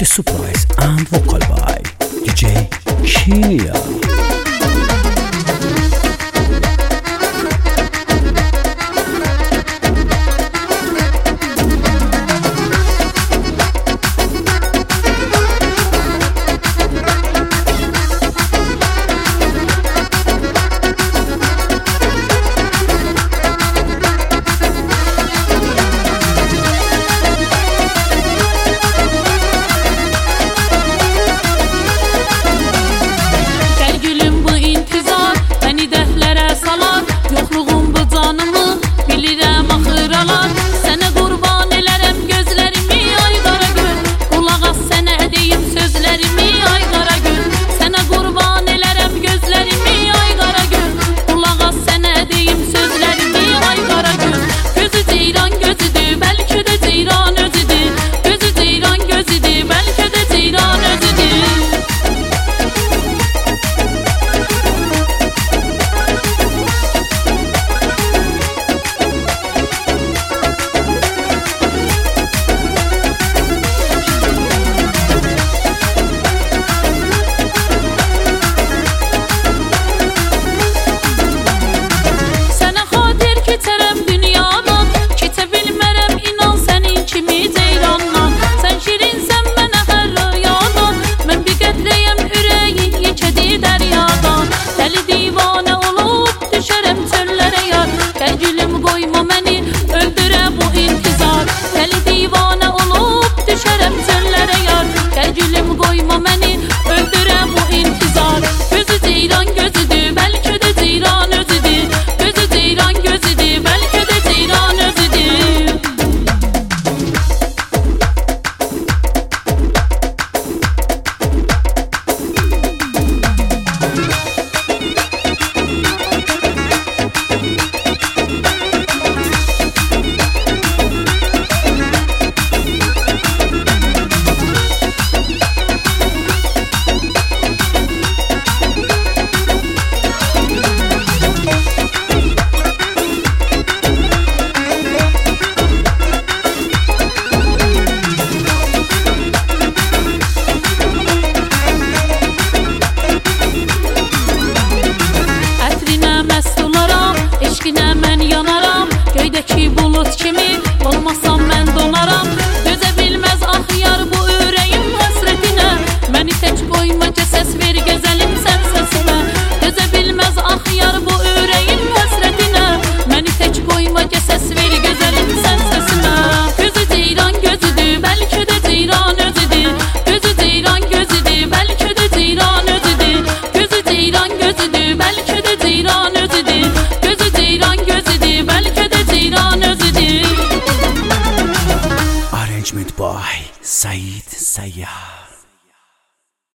The surprise and vocal by DJ Kia. Eşqinə mən yanaram, göydəki bulut kimi, olmasam mən donaram. Dözə bilməz axıyar bu ürəyim həsrətinə, məni tək qoyma səs ver gözəlim sən səsimə. Dözə bilməz axıyar bu ürəyim həsrətinə, məni tək qoyma səs ver gözəlim sən səsimə. Gözü ceyran gözüdür, bəlkə də ceyran özüdür. Gözü ceyran gözüdür, bəlkə də ceyran özüdür. Gözü ceyran gözüdür, bəlkə də ceyran özüdür. Gözü ceyran gözüdür, bəlkə də ceyran özüdür. Arrangement by Said Sayyar.